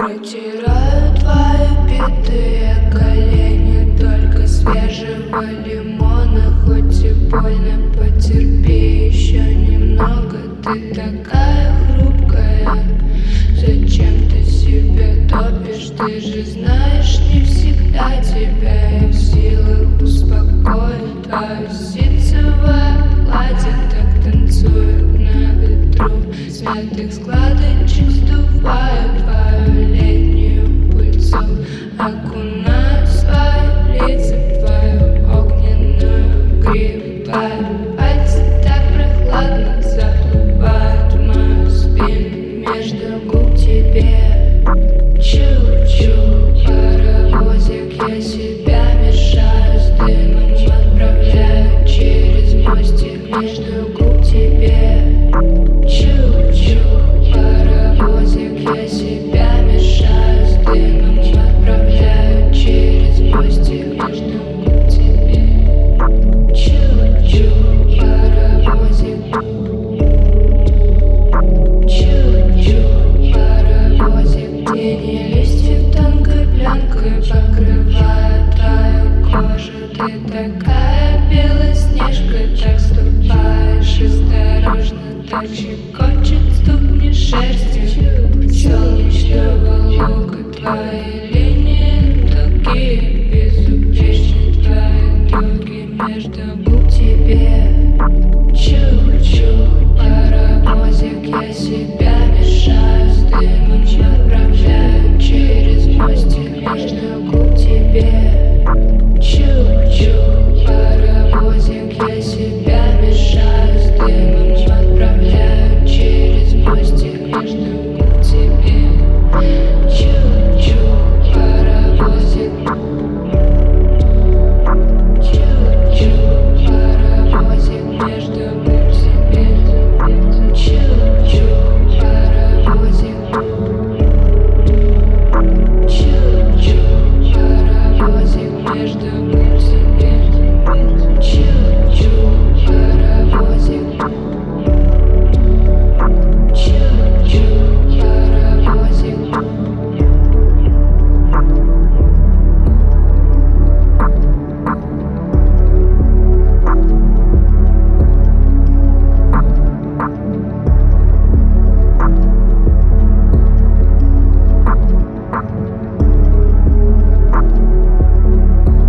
Протираю твои битые колени, только свежего лимона. Хоть и больно, потерпи еще немного. Ты такая хрупкая, зачем ты себя топишь? Ты же знаешь, не всегда тебя я в силах успокоить. Твое ситцевое платье так танцует на ветру, смятых складочек сдуваю твою летнюю пыльцу. Окунаю свои лица в твою огненную гриву. Твои пальцы так прохладно заплывают в мою спину, между губ тебе чу-чу. Паровозик, я себя мешаю с дымом, отправляю через мостик, между губ тебе чу-чу. Паровозик, я себя мешаю с дымом, отправляю через мостик, между губ тебе чу-чу. Паровозик чу-чу. Паровозик, тени листьев тонкой пленкой покрывают твою кожу. Ты такая белоснежка, так ступаешь осторожно, так щекочет ступни шерстью солнечного лука. Твои линии тугие, безупречны твои дуги, между губ тебе